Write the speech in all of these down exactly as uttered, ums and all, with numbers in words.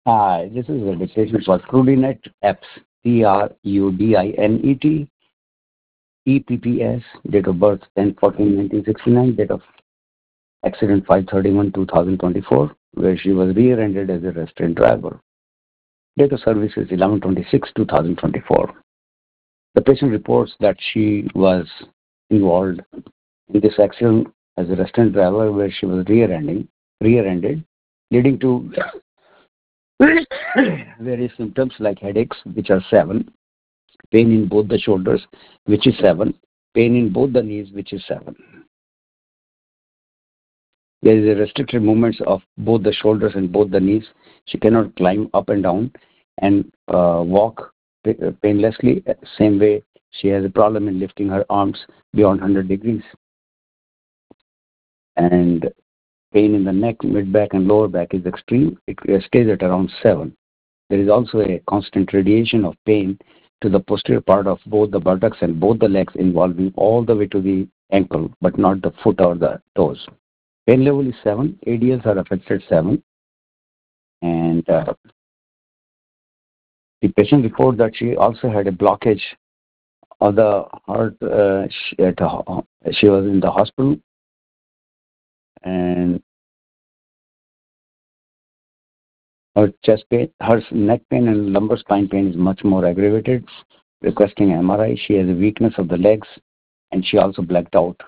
Hi, this is a dictation for Trudinet Epps, T R U D I N E T, E P P S, date of birth ten fourteen nineteen sixty-nine, date of accident five thirty-one two thousand twenty-four, where she was rear-ended as a restraint driver. Date of service is eleven twenty-six two thousand twenty-four. The patient reports that she was involved in this accident as a restraint driver where she was rear-ending, rear-ended, leading to various symptoms like headaches, which are seven, pain in both the shoulders, which is seven, pain in both the knees, which is seven. There is a restricted movements of both the shoulders and both the knees. She cannot climb up and down and uh, walk painlessly. Same way, she has a problem in lifting her arms beyond one hundred degrees. And pain in the neck, mid-back, and lower back is extreme. It stays at around seven. There is also a constant radiation of pain to the posterior part of both the buttocks and both the legs, involving all the way to the ankle, but not the foot or the toes. Pain level is seven. A D Ls are affected seven. And uh, the patient reported that she also had a blockage of the heart. Uh, she, at, uh, she was in the hospital, and her chest pain, her neck pain and lumbar spine pain is much more aggravated, requesting M R I. She has a weakness of the legs, and she also blacked out.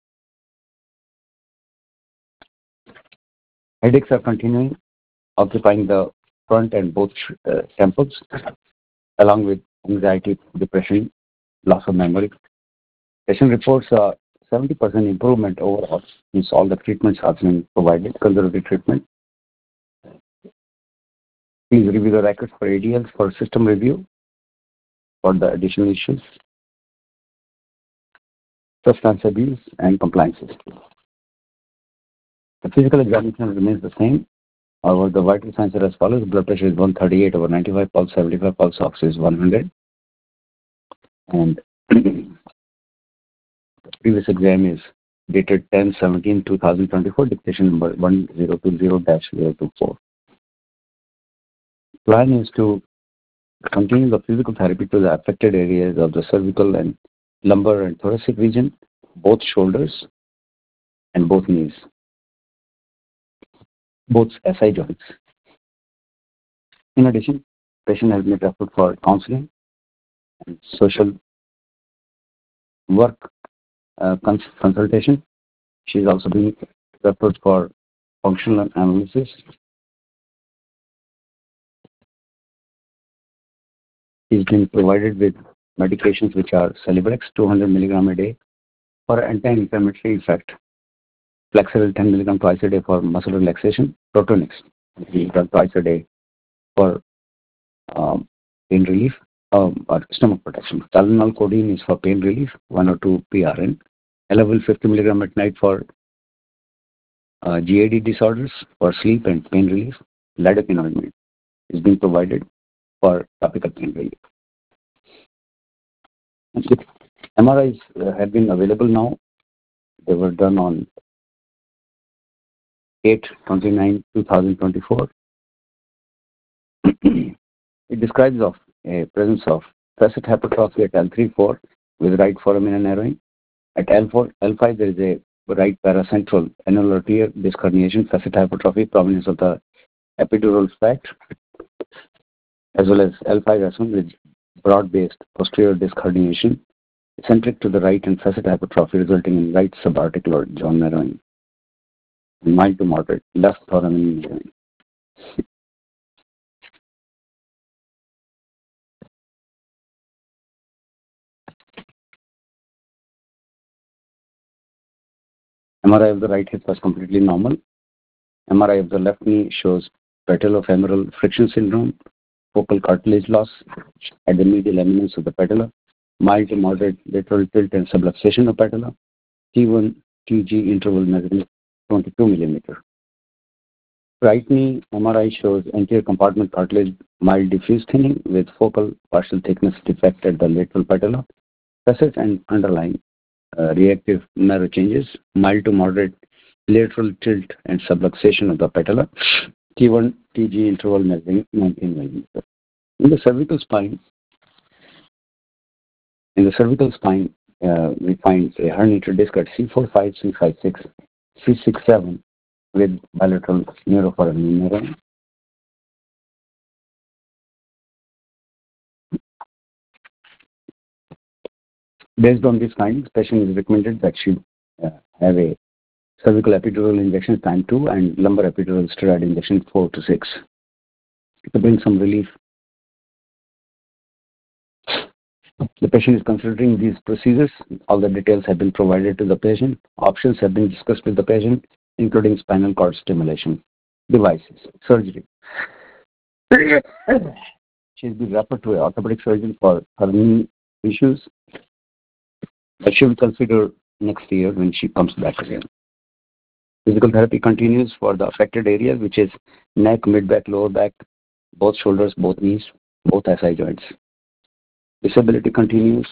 Headaches are continuing, occupying the front and both uh, temples, along with anxiety, depression, loss of memory. Patient reports a seventy percent improvement overall since all the treatments have been provided, conservative treatment. Please review the records for A D Ls for system review for the additional issues, substance abuse, and compliances. The physical examination remains the same. However, the vital signs are as follows. Blood pressure is one thirty-eight over ninety-five, pulse seventy-five, pulse ox is one hundred. And previous exam is dated ten seventeen two thousand twenty-four, dictation number one zero two zero dash zero two four. Plan is to continue the physical therapy to the affected areas of the cervical and lumbar and thoracic region, both shoulders and both knees, both S I joints. In addition, patient has been referred for counseling and social work uh, cons- consultation. She is also being referred for functional analysis. She is being provided with medications which are Celebrex two hundred milligram a day for anti-inflammatory effect, Flexeril ten milligram twice a day for muscle relaxation, Protonix twice a day for um, pain relief um, or stomach protection. Tylenol codeine is for pain relief, one or two P R N. Level fifty milligram at night for uh, G A D disorders, for sleep and pain relief. Lidocaine ointment is being provided for topical pain relief. M R Is uh, have been available now. They were done on eight twenty-nine two thousand twenty-four. It describes of a presence of facet hypertrophy at L three four with right foramen narrowing. At L four, L five there is a right paracentral annular tear disc herniation, facet hypertrophy, prominence of the epidural tract, as well as L five S one with broad-based posterior disc herniation, eccentric to the right and facet hypertrophy resulting in right subarticular jaw narrowing, mild to moderate left foramen narrowing. M R I of the right hip was completely normal. M R I of the left knee shows patellofemoral friction syndrome, focal cartilage loss at the medial eminence of the patella, mild to moderate lateral tilt and subluxation of patella, T one T G interval measuring twenty-two millimeter. Right knee M R I shows anterior compartment cartilage mild diffuse thinning with focal partial thickness defect at the lateral patella, facet and underlying uh, reactive narrow changes, mild to moderate lateral tilt and subluxation of the patella, T one T G interval measuring nineteen millimeters. In the cervical spine, in the cervical spine, uh, we find a herniated disc at C four five, C five six, C six seven with bilateral neuroforamen neuron. Based on these findings, patient is recommended that she uh, have a cervical epidural injection time two and lumbar epidural steroid injection four to six to bring some relief. The patient is considering these procedures. All the details have been provided to the patient. Options have been discussed with the patient, including spinal cord stimulation, devices, surgery. She has been referred to an orthopedic surgeon for her knee issues, but she will consider next year when she comes back again. Physical therapy continues for the affected areas, which is neck, mid-back, lower back, both shoulders, both knees, both S I joints. Disability continues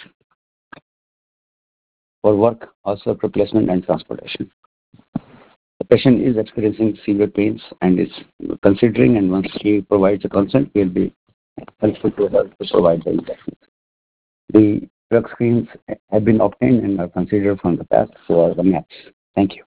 for work, also replacement and transportation. The patient is experiencing severe pains and is considering, and once she provides a consent, we'll be helpful to her to provide the injections. The drug screens have been obtained and are considered from the past for the match. Thank you.